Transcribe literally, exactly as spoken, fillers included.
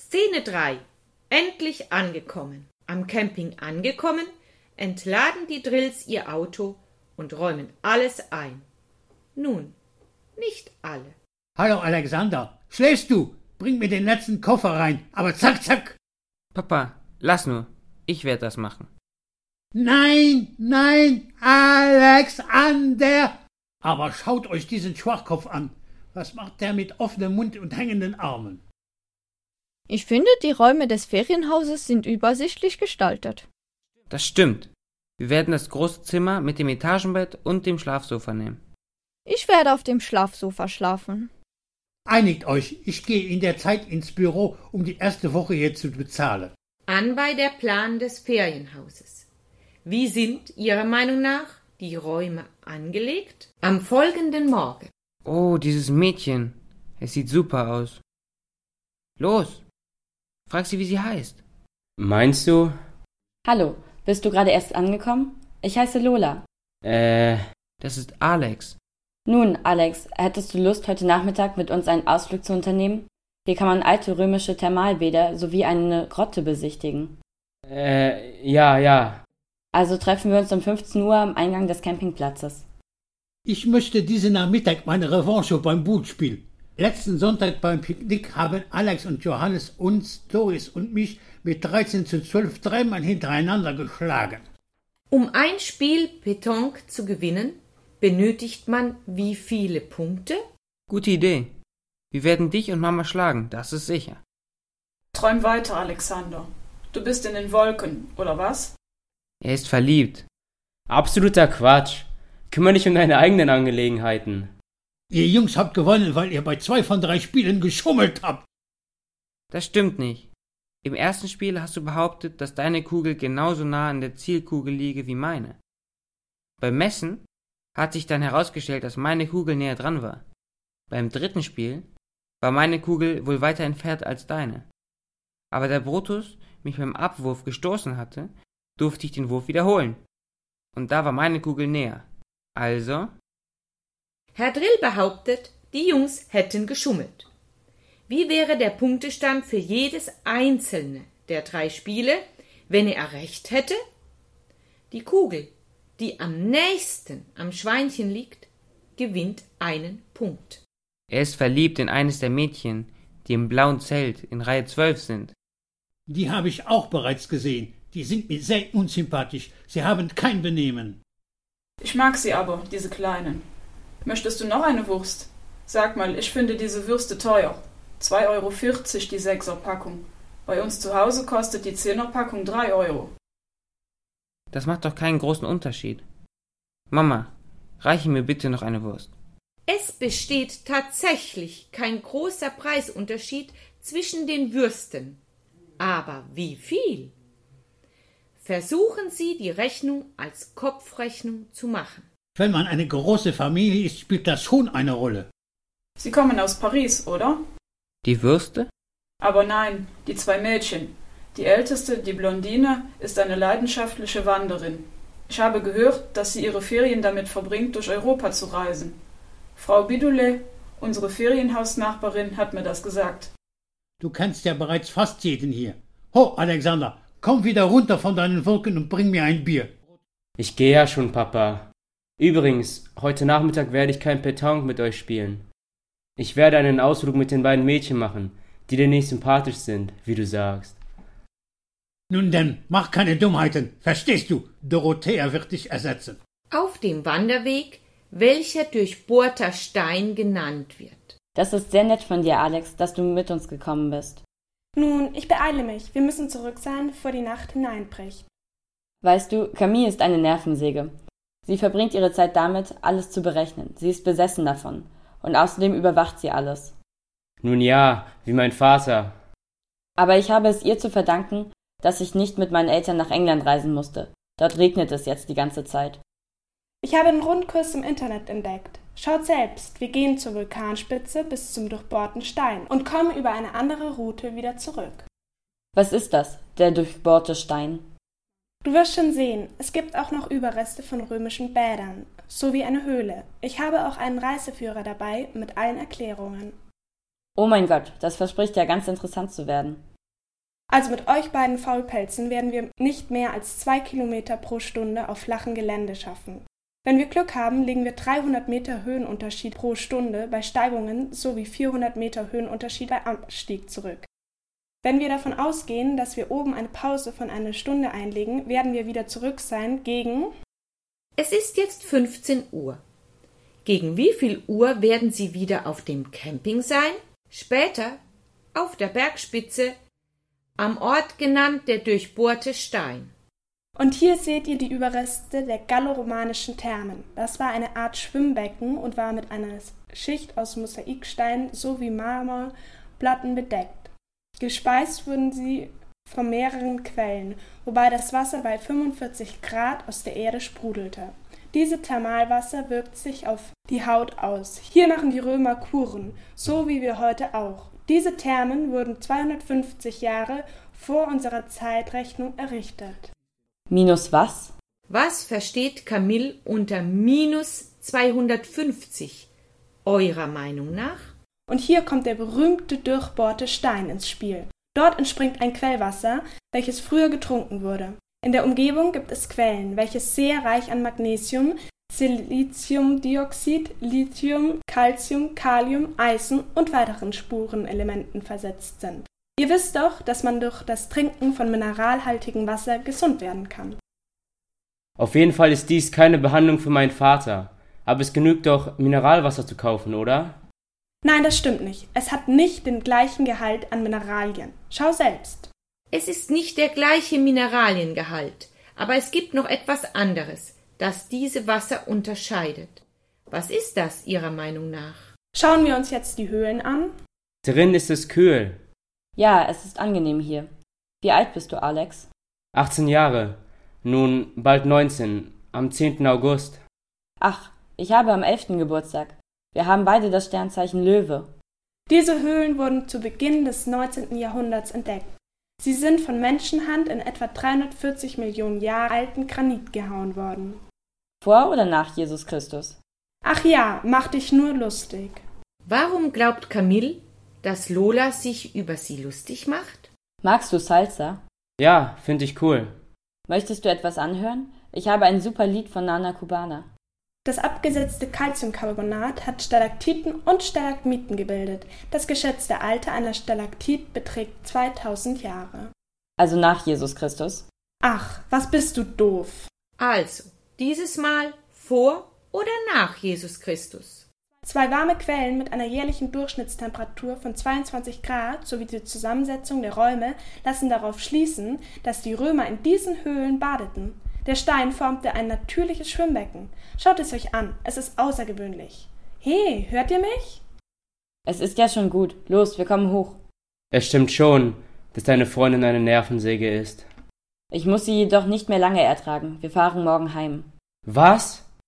Szene drei. Endlich angekommen. Am Camping angekommen, entladen die Drills ihr Auto und räumen alles ein. Nun, nicht alle. Hallo Alexander, schläfst du? Bring mir den letzten Koffer rein, aber zack, zack. Papa, lass nur. Ich werde das machen. Nein, nein, Alexander! Aber schaut euch diesen Schwachkopf an. Was macht der mit offenem Mund und hängenden Armen? Ich finde, die Räume des Ferienhauses sind übersichtlich gestaltet. Das stimmt. Wir werden das große Zimmer mit dem Etagenbett und dem Schlafsofa nehmen. Ich werde auf dem Schlafsofa schlafen. Einigt euch, ich gehe in der Zeit ins Büro, um die erste Woche hier zu bezahlen. Anbei der Plan des Ferienhauses. Wie sind Ihrer Meinung nach die Räume angelegt? Am folgenden Morgen. Oh, dieses Mädchen. Es sieht super aus. Los, frag sie, wie sie heißt. Meinst du? Hallo, bist du gerade erst angekommen? Ich heiße Lola. Äh, Das ist Alex. Nun, Alex, hättest du Lust, heute Nachmittag mit uns einen Ausflug zu unternehmen? Hier kann man alte römische Thermalbäder sowie eine Grotte besichtigen. äh, ja, ja. Also treffen wir uns um fünfzehn Uhr am Eingang des Campingplatzes. Ich möchte diesen Nachmittag meine Revanche beim Bootspiel. Letzten Sonntag beim Picknick haben Alex und Johannes uns, Doris und mich mit dreizehn zu zwölf dreimal hintereinander geschlagen. Um ein Spiel Pétanque zu gewinnen, benötigt man wie viele Punkte? Gute Idee. Wir werden dich und Mama schlagen, das ist sicher. Träum weiter, Alexander. Du bist in den Wolken, oder was? Er ist verliebt. Absoluter Quatsch. Kümmere dich um deine eigenen Angelegenheiten. Ihr Jungs habt gewonnen, weil ihr bei zwei von drei Spielen geschummelt habt. Das stimmt nicht. Im ersten Spiel hast du behauptet, dass deine Kugel genauso nah an der Zielkugel liege wie meine. Beim Messen hat sich dann herausgestellt, dass meine Kugel näher dran war. Beim dritten Spiel war meine Kugel wohl weiter entfernt als deine. Aber da Brutus mich beim Abwurf gestoßen hatte, durfte ich den Wurf wiederholen. Und da war meine Kugel näher. Also? Herr Drill behauptet, die Jungs hätten geschummelt. Wie wäre der Punktestand für jedes einzelne der drei Spiele, wenn er recht hätte? Die Kugel, die am nächsten am Schweinchen liegt, gewinnt einen Punkt. Er ist verliebt in eines der Mädchen, die im blauen Zelt in Reihe zwölf sind. Die habe ich auch bereits gesehen. Die sind mir sehr unsympathisch. Sie haben kein Benehmen. Ich mag sie aber, diese Kleinen. Möchtest du noch eine Wurst? Sag mal, ich finde diese Würste teuer. zwei Euro vierzig die Sechser-Packung. Bei uns zu Hause kostet die Zehner-Packung drei Euro. Das macht doch keinen großen Unterschied. Mama, reiche mir bitte noch eine Wurst. Es besteht tatsächlich kein großer Preisunterschied zwischen den Würsten. Aber wie viel? Versuchen Sie, die Rechnung als Kopfrechnung zu machen. Wenn man eine große Familie ist, spielt das schon eine Rolle. Sie kommen aus Paris, oder? Die Würste? Aber nein, die zwei Mädchen. Die älteste, die Blondine, ist eine leidenschaftliche Wanderin. Ich habe gehört, dass sie ihre Ferien damit verbringt, durch Europa zu reisen. Frau Bidoulet, unsere Ferienhausnachbarin, hat mir das gesagt. Du kennst ja bereits fast jeden hier. Ho, Alexander, komm wieder runter von deinen Wolken und bring mir ein Bier. Ich gehe ja schon, Papa. Übrigens, heute Nachmittag werde ich kein Pétanque mit euch spielen. Ich werde einen Ausflug mit den beiden Mädchen machen, die dir nicht sympathisch sind, wie du sagst. Nun denn, mach keine Dummheiten, verstehst du? Dorothea wird dich ersetzen. Auf dem Wanderweg, welcher durchbohrter Stein genannt wird. Das ist sehr nett von dir, Alex, dass du mit uns gekommen bist. Nun, ich beeile mich. Wir müssen zurück sein, bevor die Nacht hineinbricht. Weißt du, Camille ist eine Nervensäge. Sie verbringt ihre Zeit damit, alles zu berechnen. Sie ist besessen davon. Und außerdem überwacht sie alles. Nun ja, wie mein Vater. Aber ich habe es ihr zu verdanken, dass ich nicht mit meinen Eltern nach England reisen musste. Dort regnet es jetzt die ganze Zeit. Ich habe einen Rundkurs im Internet entdeckt. Schaut selbst, wir gehen zur Vulkanspitze bis zum durchbohrten Stein und kommen über eine andere Route wieder zurück. Was ist das, der durchbohrte Stein? Du wirst schon sehen, es gibt auch noch Überreste von römischen Bädern, sowie eine Höhle. Ich habe auch einen Reiseführer dabei mit allen Erklärungen. Oh mein Gott, das verspricht ja ganz interessant zu werden. Also mit euch beiden Faulpelzen werden wir nicht mehr als zwei Kilometer pro Stunde auf flachem Gelände schaffen. Wenn wir Glück haben, legen wir dreihundert Meter Höhenunterschied pro Stunde bei Steigungen sowie vierhundert Meter Höhenunterschied bei Abstieg zurück. Wenn wir davon ausgehen, dass wir oben eine Pause von einer Stunde einlegen, werden wir wieder zurück sein gegen... Es ist jetzt fünfzehn Uhr. Gegen wie viel Uhr werden Sie wieder auf dem Camping sein? Später auf der Bergspitze, am Ort genannt der durchbohrte Stein. Und hier seht ihr die Überreste der galloromanischen Thermen. Das war eine Art Schwimmbecken und war mit einer Schicht aus Mosaikstein sowie Marmorplatten bedeckt. Gespeist wurden sie von mehreren Quellen, wobei das Wasser bei fünfundvierzig Grad aus der Erde sprudelte. Diese Thermalwasser wirkt sich auf die Haut aus. Hier machen die Römer Kuren, so wie wir heute auch. Diese Thermen wurden zweihundertfünfzig Jahre vor unserer Zeitrechnung errichtet. Minus was? Was versteht Camille unter minus zweihundertfünfzig, eurer Meinung nach? Und hier kommt der berühmte durchbohrte Stein ins Spiel. Dort entspringt ein Quellwasser, welches früher getrunken wurde. In der Umgebung gibt es Quellen, welches sehr reich an Magnesium, Siliciumdioxid, Lithium, Calcium, Kalium, Eisen und weiteren Spurenelementen versetzt sind. Ihr wisst doch, dass man durch das Trinken von mineralhaltigem Wasser gesund werden kann. Auf jeden Fall ist dies keine Behandlung für meinen Vater. Aber es genügt doch, Mineralwasser zu kaufen, oder? Nein, das stimmt nicht. Es hat nicht den gleichen Gehalt an Mineralien. Schau selbst. Es ist nicht der gleiche Mineraliengehalt, aber es gibt noch etwas anderes, das diese Wasser unterscheidet. Was ist das Ihrer Meinung nach? Schauen wir uns jetzt die Höhlen an. Drin ist es kühl. Ja, es ist angenehm hier. Wie alt bist du, Alex? achtzehn Jahre. Nun bald neunzehn. Am zehnten August. Ach, ich habe am elften Geburtstag. Wir haben beide das Sternzeichen Löwe. Diese Höhlen wurden zu Beginn des neunzehnten Jahrhunderts entdeckt. Sie sind von Menschenhand in etwa dreihundertvierzig Millionen Jahre alten Granit gehauen worden. Vor oder nach Jesus Christus? Ach ja, mach dich nur lustig. Warum glaubt Camille, dass Lola sich über sie lustig macht? Magst du Salsa? Ja, finde ich cool. Möchtest du etwas anhören? Ich habe ein super Lied von Nana Cubana. Das abgesetzte Calciumcarbonat hat Stalaktiten und Stalagmiten gebildet. Das geschätzte Alter einer Stalaktit beträgt zweitausend Jahre. Also nach Jesus Christus? Ach, was bist du doof. Also, dieses Mal vor oder nach Jesus Christus? Zwei warme Quellen mit einer jährlichen Durchschnittstemperatur von zweiundzwanzig Grad sowie die Zusammensetzung der Räume lassen darauf schließen, dass die Römer in diesen Höhlen badeten. Der Stein formte ein natürliches Schwimmbecken. Schaut es euch an, es ist außergewöhnlich. Hey, hört ihr mich? Es ist ja schon gut. Los, wir kommen hoch. Es stimmt schon, dass deine Freundin eine Nervensäge ist. Ich muss sie jedoch nicht mehr lange ertragen. Wir fahren morgen heim. Was?